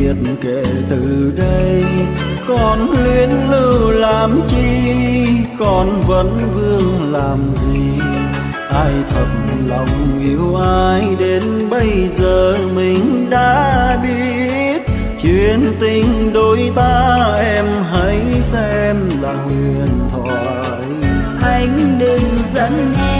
biệt kể từ đây. Còn luyến lưu làm chi, còn vẫn vương làm gì? Ai thật lòng yêu ai đến bây giờ mình đã biết. Chuyện tình đôi ta em hãy xem là huyền thoại. Anh đừng giận em